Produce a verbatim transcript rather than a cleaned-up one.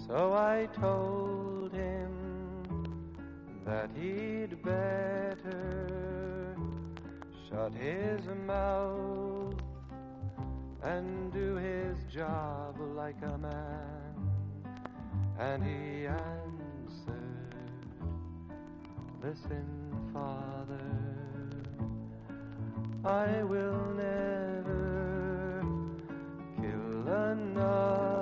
So I told him that he'd better shut his mouth and do his job like a man. And he answered, listen, Father, I will never kill another